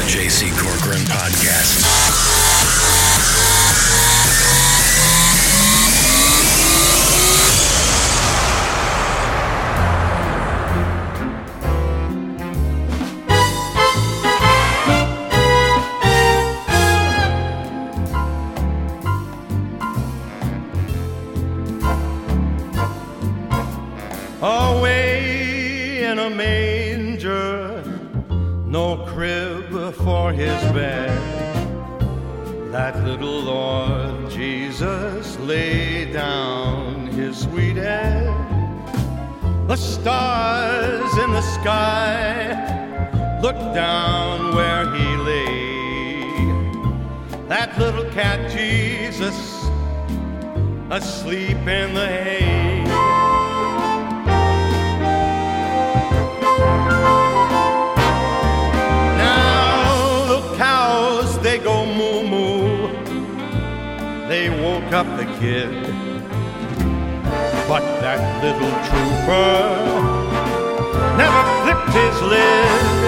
J.C. Corcoran Podcast. Away in a manger, no crib for his bed, that little Lord Jesus laid down his sweet head. The stars in the sky looked down where he lay, that little cat Jesus asleep in the hay. They go moo moo, they woke up the kid, but that little trooper never flipped his lid.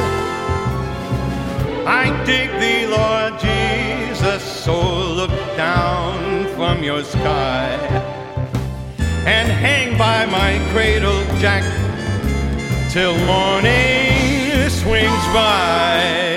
I dig thee, Lord Jesus, so look down from your sky and hang by my cradle, Jack, till morning swings by.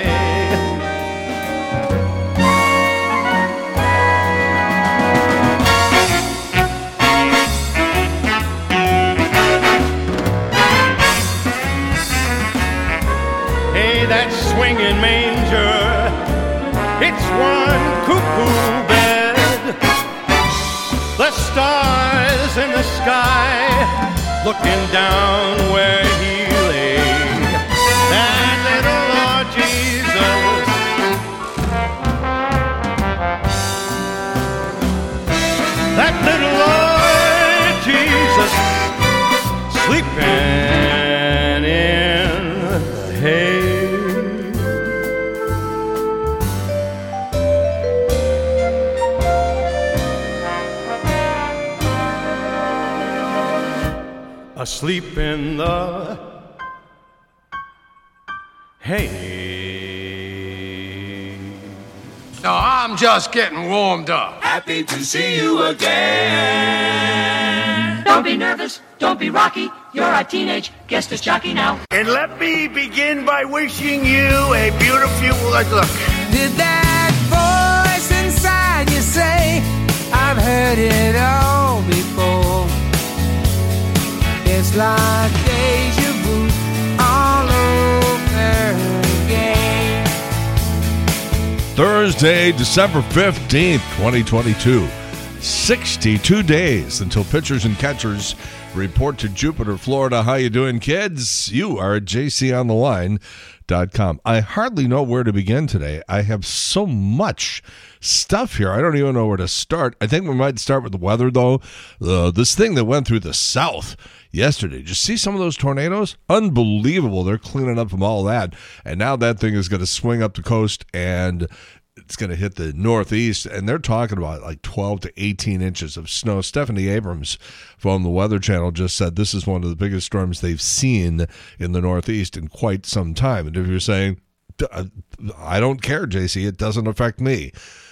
That swinging manger, it's one cuckoo bed. The stars in the sky looking down where he lay, that little Lord Jesus. That little Lord Jesus sleeping in the hay. Asleep in the hay. No, I'm just getting warmed up. Happy to see you again. Don't be nervous, don't be rocky. You're a teenage guest as jockey now. And let me begin by wishing you a beautiful look. Did that voice inside you say, I've heard it all before? It's like deja vu all over again. Thursday, December 15th, 2022. 62 days until pitchers and catchers report to Jupiter, Florida. How you doing, kids? You are at jcontheline.com. I hardly know where to begin today. I have so much stuff here. I don't even know where to start. I think we might start with the weather, though. This thing that went through the south yesterday. Did you see some of those tornadoes? Unbelievable. They're cleaning up from all that. And now that thing is going to swing up the coast and it's going to hit the northeast. And they're talking about like 12 to 18 inches of snow. Stephanie Abrams from the Weather Channel just said this is one of the biggest storms they've seen in the northeast in quite some time. And if you're saying, I don't care, JC, it doesn't affect me.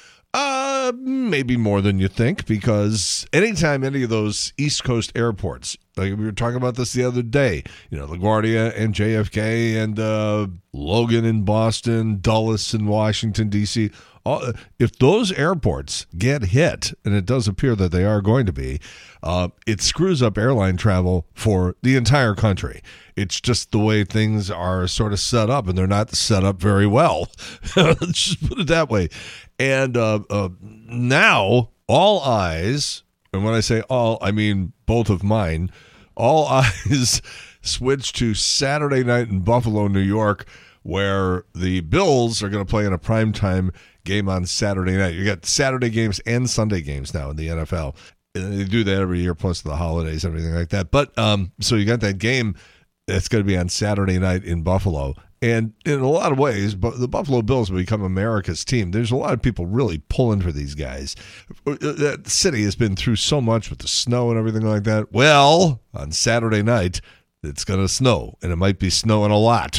Maybe more than you think, because anytime any of those East Coast airports, like we were talking about this the other day, LaGuardia and JFK and Logan in Boston, Dulles in Washington, D.C., if those airports get hit, and it does appear that they are going to be, it screws up airline travel for the entire country. It's just the way things are sort of set up, and they're not set up very well. Let's just put it that way. And now all eyes, and when I say all, I mean both of mine, all eyes switch to Saturday night in Buffalo, New York, where the Bills are going to play in a primetime game on Saturday night. You got Saturday games and Sunday games now in the NFL. And they do that every year, plus the holidays, everything like that. But so you got that game that's going to be on Saturday night in Buffalo. And in a lot of ways, the Buffalo Bills have become America's team. There's a lot of people really pulling for these guys. That city has been through so much with the snow and everything like that. Well, on Saturday night, it's going to snow, and it might be snowing a lot.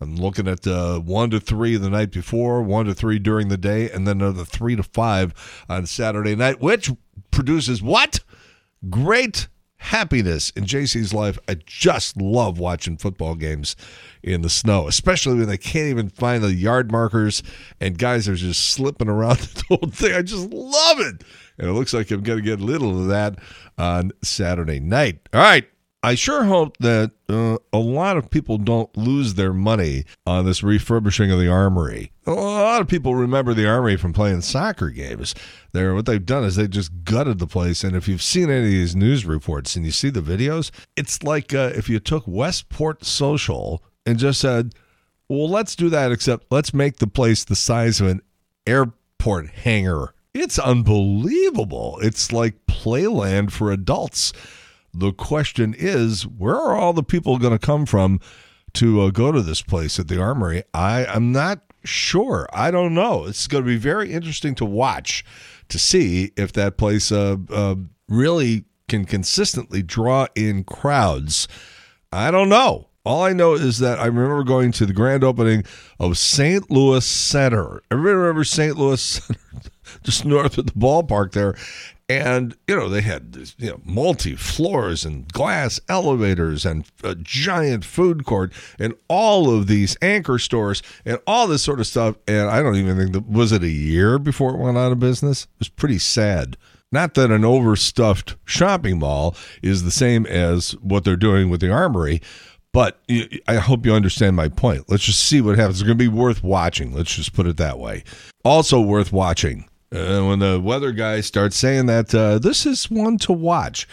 I'm looking at 1 to 3 the night before, 1 to 3 during the day, and then another 3 to 5 on Saturday night, which produces what? Great happiness in JC's life. I just love watching football games in the snow, especially when they can't even find the yard markers and guys are just slipping around the whole thing. I just love it. And it looks like I'm going to get a little of that on Saturday night. All right. I sure hope that a lot of people don't lose their money on this refurbishing of the Armory. A lot of people remember the Armory from playing soccer games. What they've done is they just gutted the place. And if you've seen any of these news reports and you see the videos, it's like if you took Westport Social and just said, well, let's do that, except let's make the place the size of an airport hangar. It's unbelievable. It's like playland for adults. The question is, where are all the people going to come from to go to this place at the Armory? I'm not sure. I don't know. It's going to be very interesting to watch to see if that place really can consistently draw in crowds. I don't know. All I know is that I remember going to the grand opening of St. Louis Center. Everybody remembers St. Louis Center, just north of the ballpark there. And, they had this, multi-floors and glass elevators and a giant food court and all of these anchor stores and all this sort of stuff. And I don't even think was it a year before it went out of business? It was pretty sad. Not that an overstuffed shopping mall is the same as what they're doing with the Armory, but I hope you understand my point. Let's just see what happens. It's going to be worth watching. Let's just put it that way. Also worth watching. When the weather guys start saying that this is one to watch,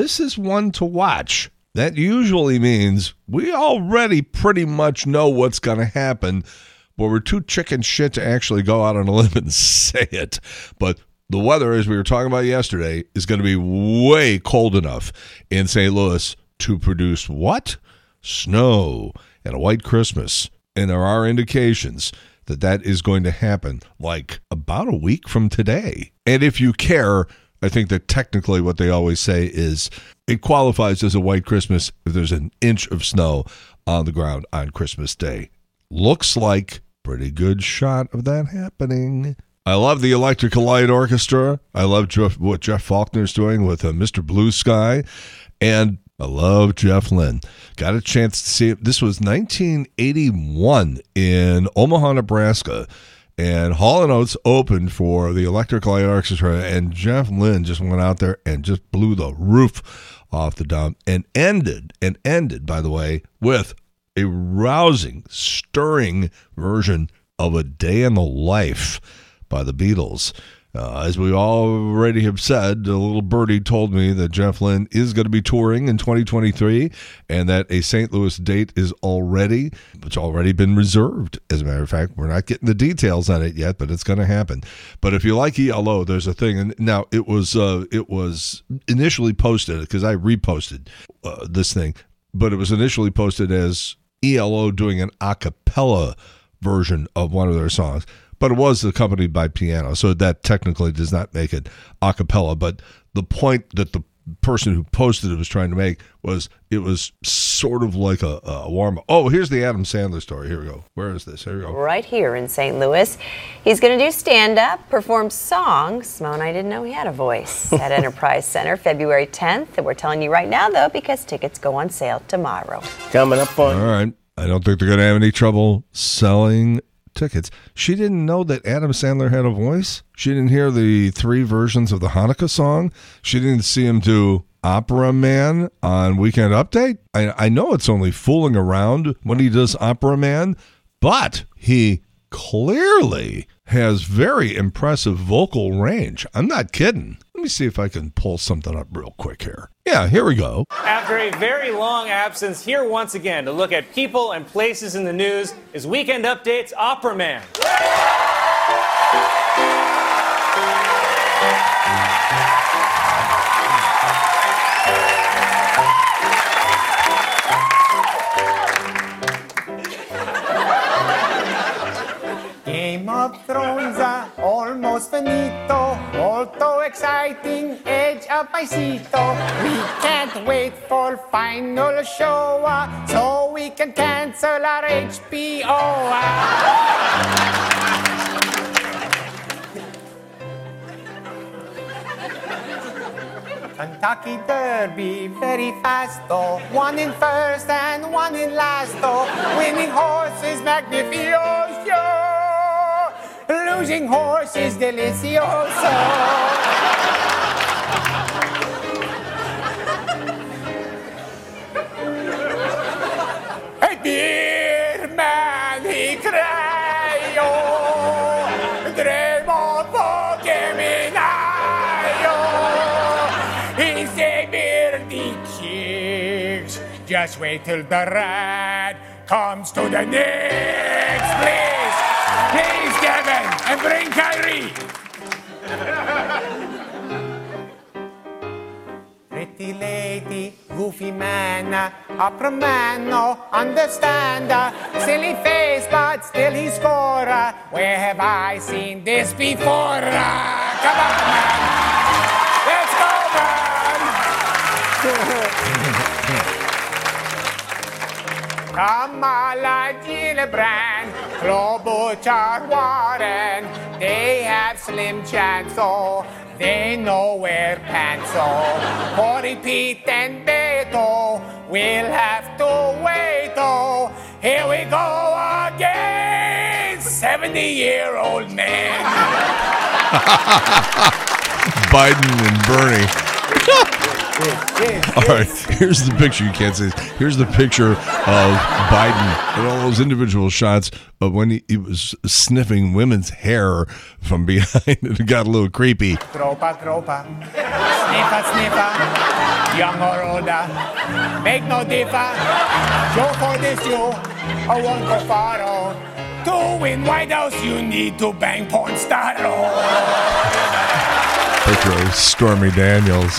that usually means we already pretty much know what's going to happen, but we're too chicken shit to actually go out on a limb and say it. But the weather, as we were talking about yesterday, is going to be way cold enough in St. Louis to produce what? Snow and a white Christmas. And there are indications that is going to happen like about a week from today. And if you care, I think that technically what they always say is it qualifies as a white Christmas if there's an inch of snow on the ground on Christmas Day. Looks like pretty good shot of that happening. I love the Electric Light Orchestra. I love what Jeff Faulkner's doing with Mr. Blue Sky. And I love Jeff Lynne. Got a chance to see it. This was 1981 in Omaha, Nebraska. And Hall & Oates opened for the Electric Light Orchestra. And Jeff Lynne just went out there and just blew the roof off the dome. And ended, by the way, with a rousing, stirring version of A Day in the Life by the Beatles. As we already have said, a little birdie told me that Jeff Lynne is going to be touring in 2023 and that a St. Louis date is it's already been reserved. As a matter of fact, we're not getting the details on it yet, but it's going to happen. But if you like ELO, there's a thing. And now it was initially posted, because I reposted this thing, but it was initially posted as ELO doing an a cappella version of one of their songs. But it was accompanied by piano, so that technically does not make it a cappella. But the point that the person who posted it was trying to make was it was sort of like a warm-up. Oh, here's the Adam Sandler story. Here we go. Where is this? Here we go. Right here in St. Louis. He's going to do stand-up, perform songs. Mo and I didn't know he had a voice at Enterprise Center February 10th. And we're telling you right now, though, because tickets go on sale tomorrow. Coming up on... All right. I don't think they're going to have any trouble selling tickets. She didn't know that Adam Sandler had a voice. She didn't hear the 3 versions of the Hanukkah song. She didn't see him do Opera Man on Weekend Update. I know it's only fooling around when he does Opera Man, but he clearly has very impressive vocal range. I'm not kidding. Let me see if I can pull something up real quick here. Yeah, here we go. After a very long absence, here once again to look at people and places in the news is Weekend Update's Opera Man. Game Game of Thrones, almost finito. Molto exciting, edge of my seato. We can't wait for final show, so we can cancel our HBO. Kentucky Derby, very fast though. One in first and one in last though. Winning horse is magnificioso. Losing horse is delicioso. Hey, dear man, he cry, oh, Dremo Pokeminayo. He's a beardy kicks. Just wait till the rat comes to the Knicks, please. Please, Kevin, and bring Kyrie. Pretty lady, goofy man, opera man, no understand. Silly face, but still he score. Where have I seen this before? Come on, man. Let's go, man. Kamala Gillibrand, Klobuchar Warren, they have slim chance, oh. They know where pants are. Corey, Pete, and Beto will have to wait. Oh, here we go again. 70-year-old man. Biden and Bernie. All right, here's the picture. You can't see this. Here's the picture of Biden and all those individual shots of when he was sniffing women's hair from behind. It got a little creepy. Tropa, sniffa, sniffa, young or older, make no differ. Joe for this you, I won't go far. To win White House, you need to bang porn star. Picture of Stormy Daniels.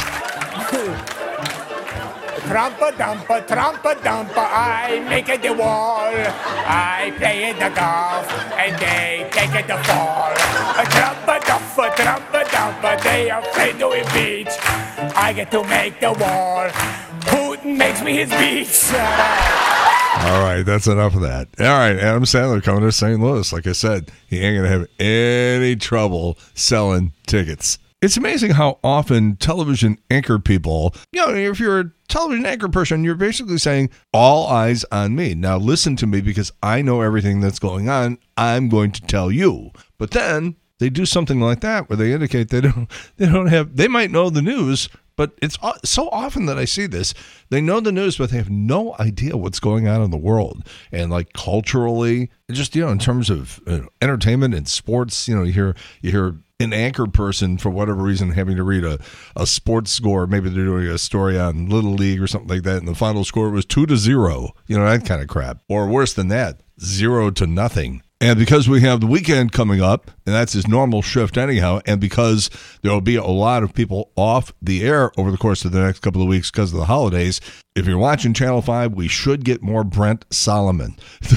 Trumpa dumpa, I make it the wall. I play it the golf, and they take it the fall. Trumpa dumpa, they are afraid to impeach. I get to make the wall. Putin makes me his beach. All right, that's enough of that. All right, Adam Sandler coming to St. Louis. Like I said, he ain't going to have any trouble selling tickets. It's amazing how often television anchor people, if you're a television anchor person, you're basically saying, all eyes on me. Now listen to me because I know everything that's going on. I'm going to tell you. But then they do something like that where they indicate they might know the news, but it's so often that I see this. They know the news, but they have no idea what's going on in the world. And like culturally, just, in terms of entertainment and sports, you hear an anchor person, for whatever reason, having to read a sports score. Maybe they're doing a story on Little League or something like that, and the final score was 2-0. That kind of crap. Or worse than that, 0-0. And because we have the weekend coming up, and that's his normal shift anyhow, and because there will be a lot of people off the air over the course of the next couple of weeks because of the holidays, if you're watching Channel 5, we should get more Brent Solomon.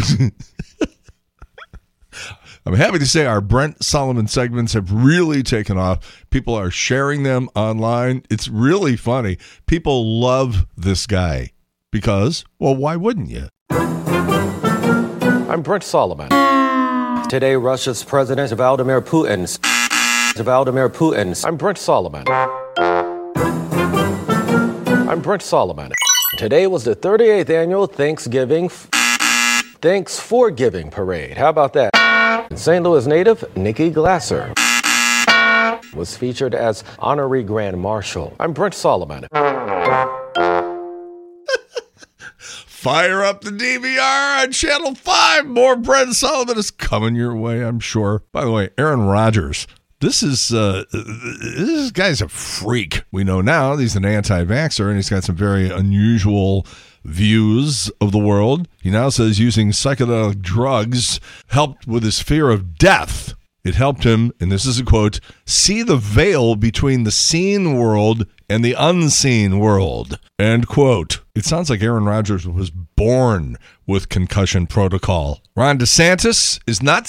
I'm happy to say our Brent Solomon segments have really taken off. People are sharing them online. It's really funny. People love this guy because, well, why wouldn't you? I'm Brent Solomon. Today, Russia's President Vladimir Putin. I'm Brent Solomon. I'm Brent Solomon. Today was the 38th annual Thanks for Giving Parade. How about that? St. Louis native Nikki Glasser was featured as honorary Grand Marshal. I'm Brent Solomon. Fire up the DVR on Channel 5. More Brent Solomon is coming your way, I'm sure. By the way, Aaron Rodgers. This guy's a freak. We know now he's an anti-vaxxer, and he's got some very unusual views of the world. He now says using psychedelic drugs helped with his fear of death. It helped him, and this is a quote, see the veil between the seen world and the unseen world, end quote. It sounds like Aaron Rodgers was born with concussion protocol. Ron DeSantis is nuts.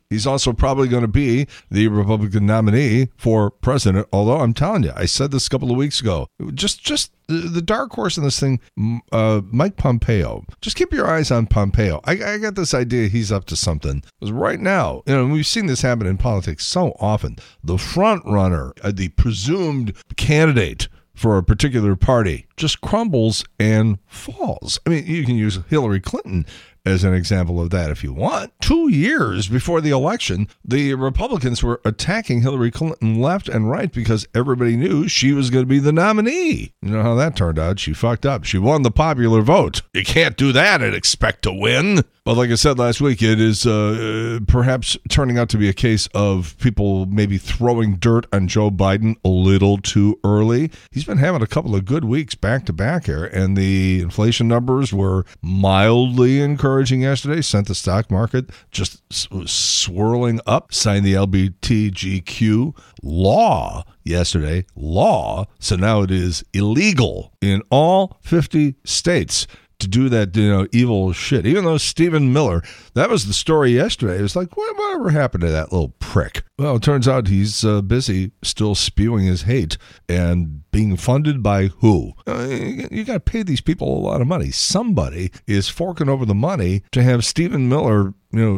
He's also probably going to be the Republican nominee for president. Although I'm telling you, I said this a couple of weeks ago, just the dark horse in this thing, Mike Pompeo. Just keep your eyes on Pompeo. I got this idea he's up to something. Because right now, we've seen this happen in politics so often. The front runner, the presumed candidate for a particular party, just crumbles and falls. I mean, you can use Hillary Clinton as an example of that if you want. 2 years before the election, the Republicans were attacking Hillary Clinton left and right because everybody knew she was going to be the nominee. You know how that turned out? She fucked up. She won the popular vote. You can't do that and expect to win. But like I said last week, it is perhaps turning out to be a case of people maybe throwing dirt on Joe Biden a little too early. He's been having a couple of good weeks back to back here, and the inflation numbers were mildly encouraging yesterday, sent the stock market just swirling up, signed the LGBTQ law yesterday. Law. So now it is illegal in all 50 states to do that, evil shit. Even though Stephen Miller, that was the story yesterday. It was like, whatever happened to that little prick? Well, it turns out he's busy still spewing his hate and being funded by who? You got to pay these people a lot of money. Somebody is forking over the money to have Stephen Miller,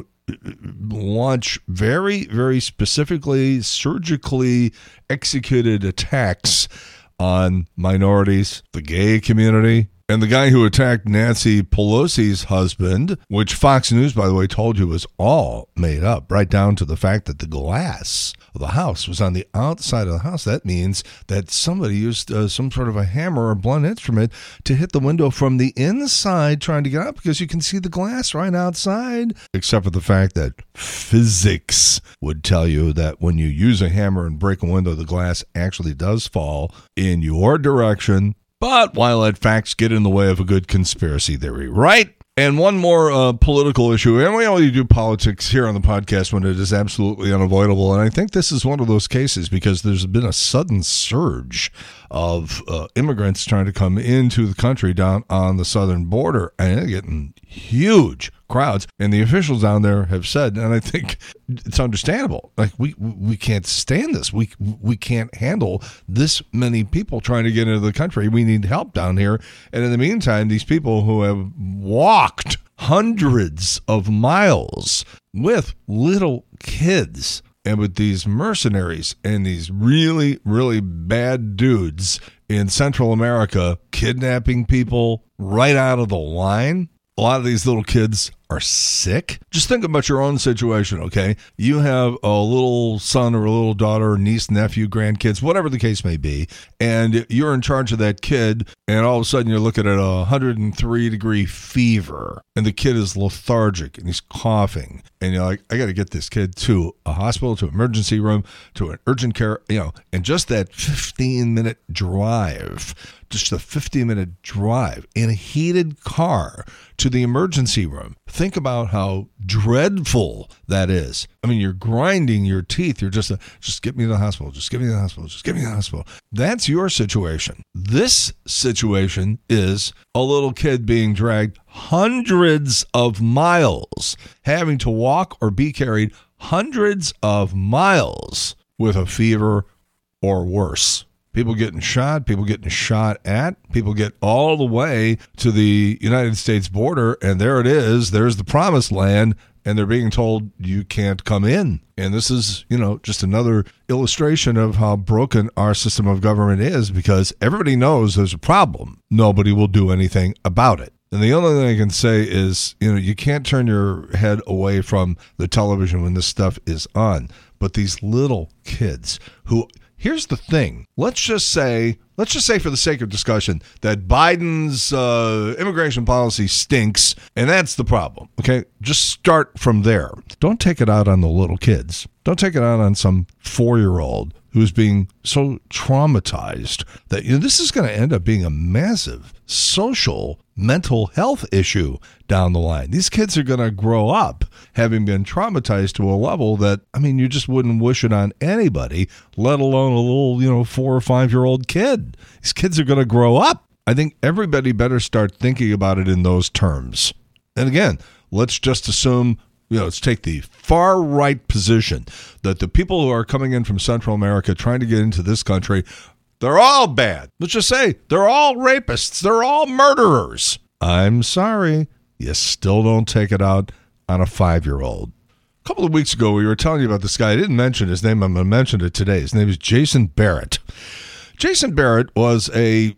launch very, very specifically, surgically executed attacks on minorities, the gay community, and the guy who attacked Nancy Pelosi's husband, which Fox News, by the way, told you was all made up, right down to the fact that the glass of the house was on the outside of the house. That means that somebody used some sort of a hammer or blunt instrument to hit the window from the inside trying to get out, because you can see the glass right outside, except for the fact that physics would tell you that when you use a hammer and break a window, the glass actually does fall in your direction. But why let facts get in the way of a good conspiracy theory, right? And one more political issue, and we only do politics here on the podcast when it is absolutely unavoidable, and I think this is one of those cases because there's been a sudden surge of immigrants trying to come into the country down on the southern border, and they're getting huge crowds, and the officials down there have said, and I think it's understandable, like we can't stand this. We can't handle this many people trying to get into the country. We need help down here. And in the meantime, these people who have walked hundreds of miles with little kids and with these mercenaries and these really, really bad dudes in Central America kidnapping people right out of the line. A lot of these little kids are sick. Just think about your own situation, okay? You have a little son or a little daughter, niece, nephew, grandkids, whatever the case may be, and you're in charge of that kid, and all of a sudden you're looking at a 103-degree fever, and the kid is lethargic, and he's coughing, and you're like, I got to get this kid to a hospital, to an emergency room, to an urgent care, and just that 15-minute drive, just a 15-minute drive in a heated car to the emergency room. Think about how dreadful that is. I mean, you're grinding your teeth. You're just get me to the hospital. Just get me to the hospital. Just get me to the hospital. That's your situation. This situation is a little kid being dragged hundreds of miles, having to walk or be carried hundreds of miles with a fever or worse. People getting shot, people getting shot at, people get all the way to the United States border, and there it is. There's the promised land, and they're being told you can't come in. And this is, just another illustration of how broken our system of government is, because everybody knows there's a problem. Nobody will do anything about it. And the only thing I can say is, you can't turn your head away from the television when this stuff is on. But these little kids who... Here's the thing. Let's just say for the sake of discussion that Biden's immigration policy stinks, and that's the problem. Okay? Just start from there. Don't take it out on the little kids. Don't take it out on some 4-year-old who's being so traumatized that this is going to end up being a massive social mental health issue down the line. These kids are going to grow up having been traumatized to a level that, you just wouldn't wish it on anybody, let alone a little, 4 or 5-year-old kid. These kids are going to grow up. I think everybody better start thinking about it in those terms. And again, let's just assume let's take the far right position that the people who are coming in from Central America trying to get into this country, they're all bad. Let's just say they're all rapists. They're all murderers. I'm sorry. You still don't take it out on a 5-year-old. A couple of weeks ago, we were telling you about this guy. I didn't mention his name. I'm going to mention it today. His name is Jason Barrett. Jason Barrett was a,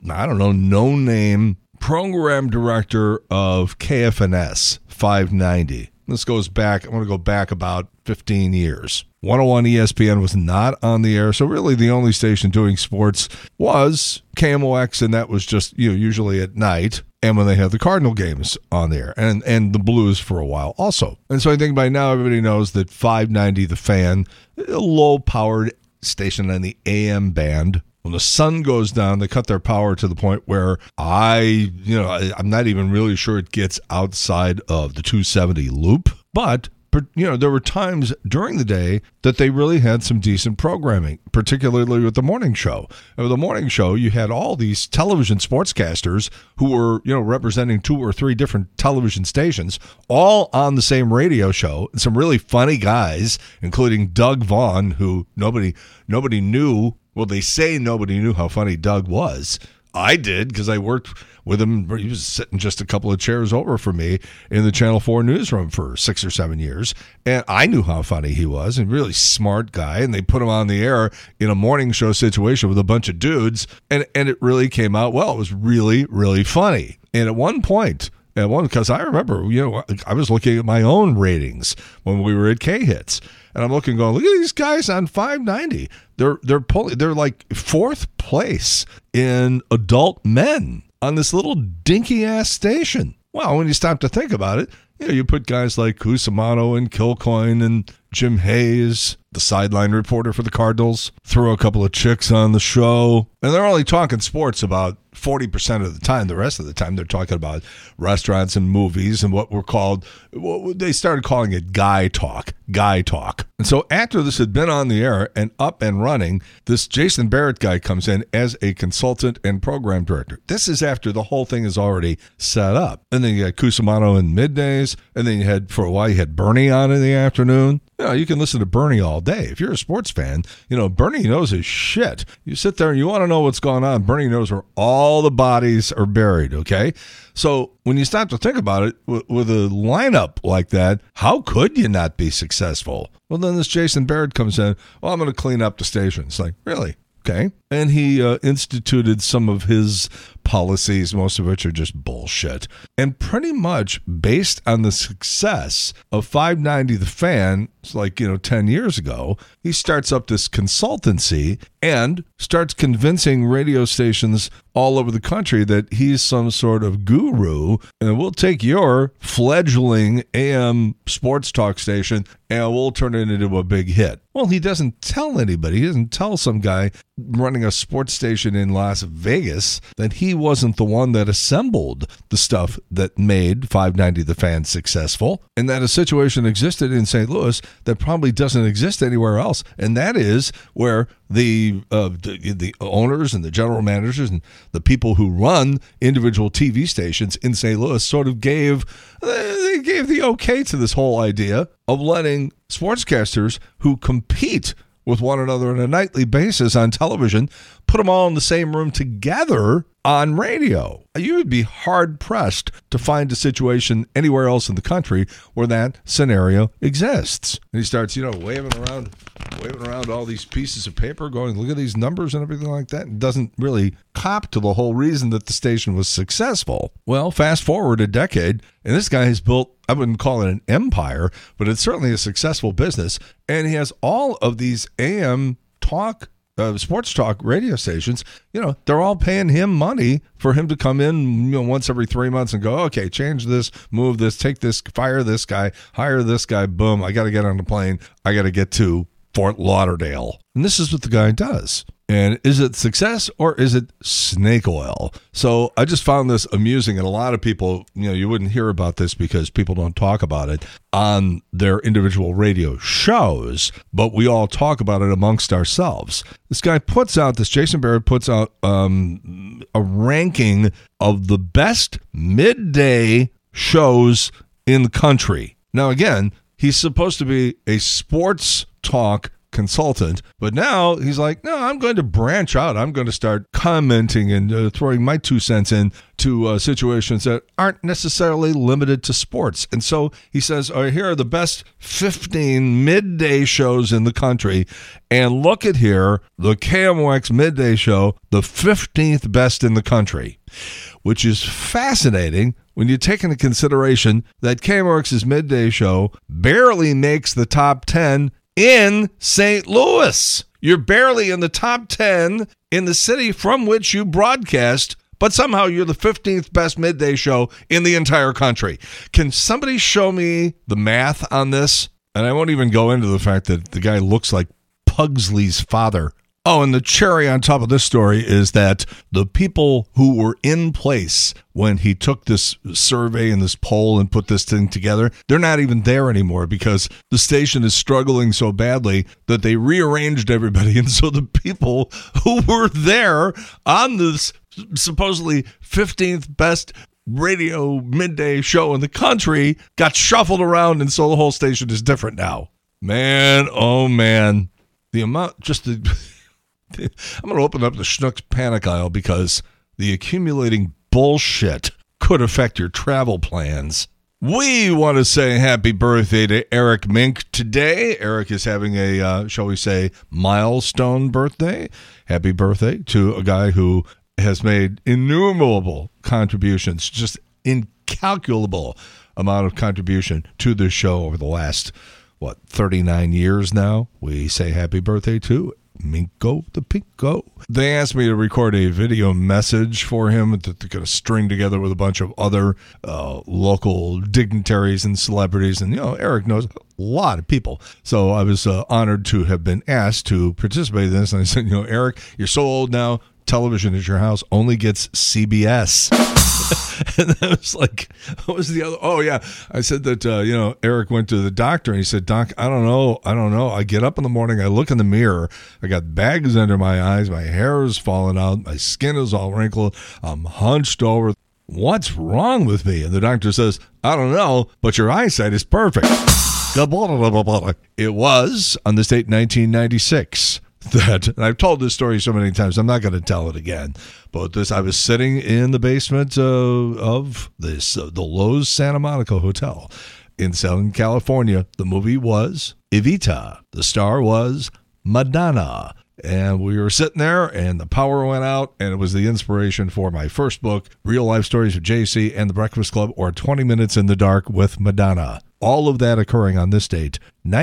no-name program director of KFNS 590. This goes back, I want to go back about 15 years. 101 ESPN was not on the air, so really the only station doing sports was KMOX, and that was just usually at night and when they had the Cardinal games on there, and the Blues for a while also. And so I think by now everybody knows that 590 The Fan, a low-powered station on the AM band. When the sun goes down, they cut their power to the point where I'm not even really sure it gets outside of the 270 loop. But there were times during the day that they really had some decent programming, particularly with the morning show. And with the morning show, you had all these television sportscasters who were, representing 2 or 3 different television stations, all on the same radio show. And some really funny guys, including Doug Vaughn, who nobody knew. Well, they say nobody knew how funny Doug was. I did, because I worked with him. He was sitting just a couple of chairs over from me in the Channel 4 newsroom for 6 or 7 years. And I knew how funny he was, and really smart guy. And they put him on the air in a morning show situation with a bunch of dudes. And it really came out well. It was really, really funny. And at one point, because I remember, I was looking at my own ratings when we were at K-Hits. And I'm looking, going, look at these guys on 590. They're like 4th place in adult men on this little dinky ass station. Well, when you stop to think about it, you put guys like Cusimano and Kilcoyne and Jim Hayes, the sideline reporter for the Cardinals, throw a couple of chicks on the show, and they're only talking sports about 40% of the time. The rest of the time, they're talking about restaurants and movies and what they started calling it guy talk. And so after this had been on the air and up and running, this Jason Barrett guy comes in as a consultant and program director. This is after the whole thing is already set up. And then you had Cusimano in middays, and then for a while, you had Bernie on in the afternoon. You can listen to Bernie all day. If you're a sports fan, Bernie knows his shit. You sit there and you want to know what's going on. Bernie knows where all the bodies are buried, okay? So when you start to think about it, with a lineup like that, how could you not be successful? Well, then this Jason Barrett comes in, well, I'm going to clean up the station. It's like, really? Okay. And he instituted some of his policies, most of which are just bullshit. And pretty much based on the success of 590 The Fan, it's like, 10 years ago, he starts up this consultancy and starts convincing radio stations all over the country that he's some sort of guru, and we'll take your fledgling AM sports talk station and we'll turn it into a big hit. Well, he doesn't tell anybody. He doesn't tell some guy running a sports station in Las Vegas that he wasn't the one that assembled the stuff that made 590 The Fan successful, and that a situation existed in St. Louis that probably doesn't exist anywhere else, and that is where the owners and the general managers and the people who run individual TV stations in St. Louis sort of gave the okay to this whole idea of letting sportscasters who compete with one another on a nightly basis on television, put them all in the same room together on radio. You would be hard-pressed to find a situation anywhere else in the country where that scenario exists. And he starts, waving around all these pieces of paper, going, look at these numbers and everything like that. It doesn't really cop to the whole reason that the station was successful. Well, fast forward a decade, and this guy has built, I wouldn't call it an empire, but it's certainly a successful business. And he has all of these AM talk, sports talk radio stations. They're all paying him money for him to come in, once every 3 months and go, okay, change this, move this, take this, fire this guy, hire this guy. Boom. I got to get on the plane. I got to get to Fort Lauderdale. And this is what the guy does. And is it success or is it snake oil? So I just found this amusing, and a lot of people, you wouldn't hear about this because people don't talk about it on their individual radio shows, but we all talk about it amongst ourselves. This Jason Barrett puts out a ranking of the best midday shows in the country. Now, again, he's supposed to be a sports talk consultant, but now he's like, no, I'm going to branch out. I'm going to start commenting and throwing my 2 cents in to situations that aren't necessarily limited to sports. And so he says, all right, here are the best 15 midday shows in the country. And look at here, the KMOX midday show, the 15th best in the country, which is fascinating when you take into consideration that KMOX's midday show barely makes the top 10 in St. Louis. You're barely in the top 10 in the city from which you broadcast, but somehow you're the 15th best midday show in the entire country. Can somebody show me the math on this? And I won't even go into the fact that the guy looks like Pugsley's father. Oh, and the cherry on top of this story is that the people who were in place when he took this survey and this poll and put this thing together, they're not even there anymore because the station is struggling so badly that they rearranged everybody. And so the people who were there on this supposedly 15th best radio midday show in the country got shuffled around, and so the whole station is different now. Man, oh man. The amount, just the... I'm going to open up the Schnucks panic aisle because the accumulating bullshit could affect your travel plans. We want to say happy birthday to Eric Mink today. Eric is having a, shall we say, milestone birthday. Happy birthday to a guy who has made innumerable contributions, just incalculable amount of contribution to this show over the last, 39 years now. We say happy birthday to Minko the Pinko. They asked me to record a video message for him that they're going to string together with a bunch of other local dignitaries and celebrities. And, Eric knows a lot of people. So I was honored to have been asked to participate in this. And I said, Eric, you're so old now. Television at your house only gets CBS. And I was like, what was the other? Oh, yeah. I said that, Eric went to the doctor and he said, Doc, I don't know. I get up in the morning. I look in the mirror. I got bags under my eyes. My hair is falling out. My skin is all wrinkled. I'm hunched over. What's wrong with me? And the doctor says, I don't know, but your eyesight is perfect. It was on this date, 1996. And I've told this story so many times, I'm not going to tell it again. But I was sitting in the basement of the Lowe's Santa Monica Hotel in Southern California. The movie was Evita. The star was Madonna. And we were sitting there, and the power went out, and it was the inspiration for my first book, Real Life Stories of JC and the Breakfast Club, or 20 Minutes in the Dark with Madonna. All of that occurring on this date.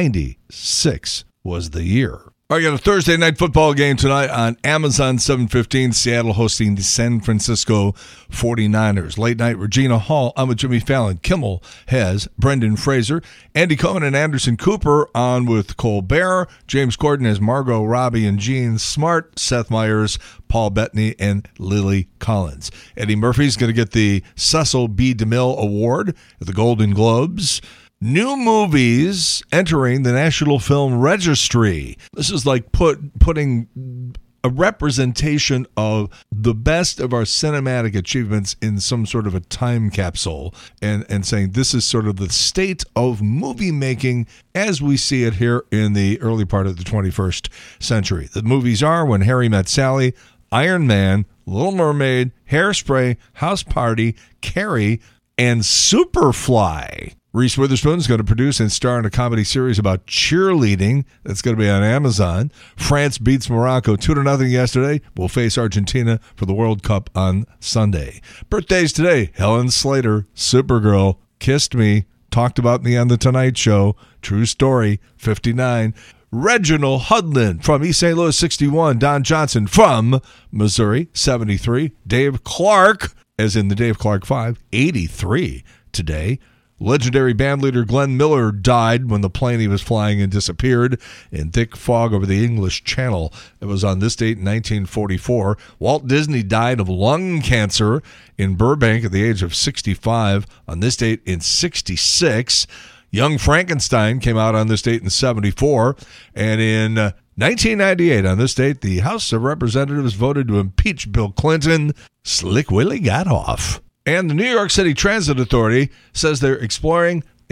96 was the year. I got a Thursday night football game tonight on Amazon 7:15. Seattle hosting the San Francisco 49ers. Late night, Regina Hall. I'm with Jimmy Fallon. Kimmel has Brendan Fraser. Andy Cohen and Anderson Cooper on with Colbert. James Corden has Margot Robbie and Gene Smart. Seth Meyers, Paul Bettany, and Lily Collins. Eddie Murphy's going to get the Cecil B. DeMille Award at the Golden Globes. New movies entering the National Film Registry. This is like putting a representation of the best of our cinematic achievements in some sort of a time capsule and saying this is sort of the state of movie making as we see it here in the early part of the 21st century. The movies are When Harry Met Sally, Iron Man, Little Mermaid, Hairspray, House Party, Carrie, and Superfly. Reese Witherspoon is going to produce and star in a comedy series about cheerleading that's going to be on Amazon. France beats Morocco 2-0 yesterday. Will face Argentina for the World Cup on Sunday. Birthdays today. Helen Slater, Supergirl, Kissed Me, talked about me on The Tonight Show. True story, 59. Reginald Hudlin from East St. Louis, 61. Don Johnson from Missouri, 73. Dave Clark, as in the Dave Clark 5, 83 today. Legendary bandleader Glenn Miller died when the plane he was flying in disappeared in thick fog over the English Channel. It was on this date in 1944. Walt Disney died of lung cancer in Burbank at the age of 65 on this date in 66. Young Frankenstein came out on this date in 74. And in 1998, on this date, the House of Representatives voted to impeach Bill Clinton. Slick Willie got off. And the New York City Transit Authority says they're exploring a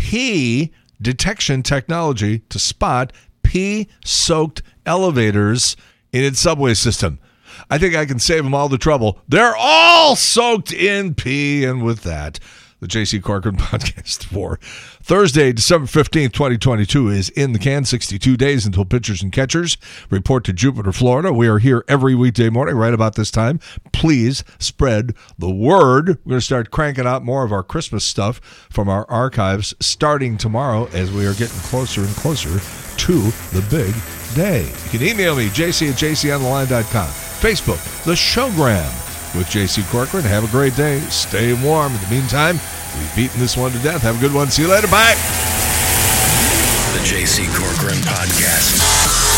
pee detection technology to spot pee-soaked elevators in its subway system. I think I can save them all the trouble. They're all soaked in pee. And with that, the J.C. Corcoran podcast for Thursday, December 15th, 2022 is in the can. 62 days until pitchers and catchers report to Jupiter, Florida. We are here every weekday morning right about this time. Please spread the word. We're going to start cranking out more of our Christmas stuff from our archives starting tomorrow as we are getting closer and closer to the big day. You can email me, jc@jcontheline.com. Facebook, The Showgram with J.C. Corcoran. Have a great day. Stay warm. In the meantime, we've beaten this one to death. Have a good one. See you later. Bye. The J.C. Corcoran Podcast.